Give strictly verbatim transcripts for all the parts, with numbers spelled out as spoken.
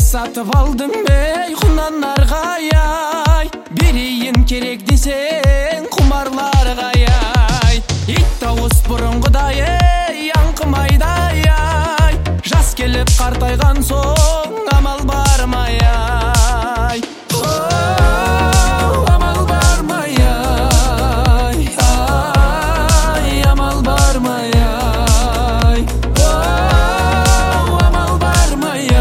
сатып алдым бей құнанарғай, берейін керек десең құмарларғай. Ит дауыс бұрынғыдай аңқымайдай, жас келіп қартайған соң амал бармай. Амал бармай, амал бармай, амал бармай,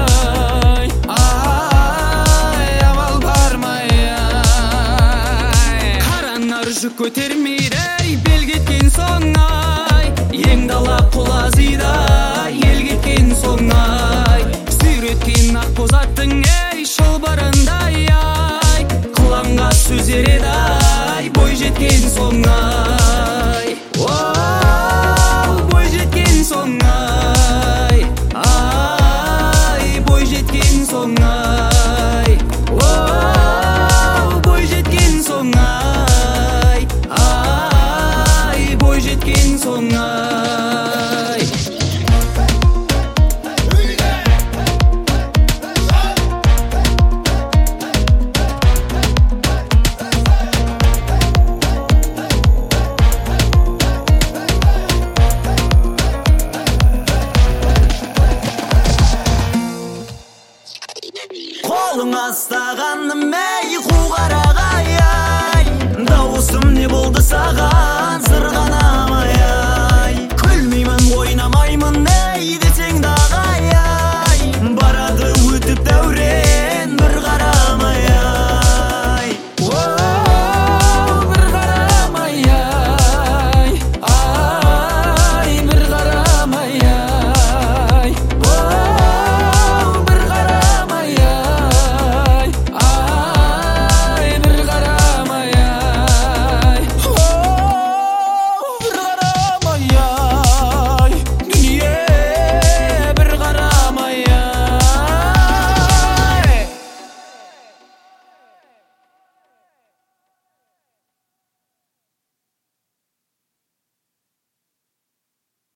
амал бармай. Қаранар жүк көтермейді бел кеткен соң ай, ең дала құлазида ел кеткен соң ай. Сүйреткен ақ боз аттың ей шылбырындай ай, қылаңға сөз ереді ай, бой жеткен соң ай. Оу, бой жеткен соң ай, ай, бой жеткен соң ай. Оу, бой жеткен соң ай, ай, бой жеткен соң ай. Қолың астағаным ей қуғарағай, дауысым не болды саған?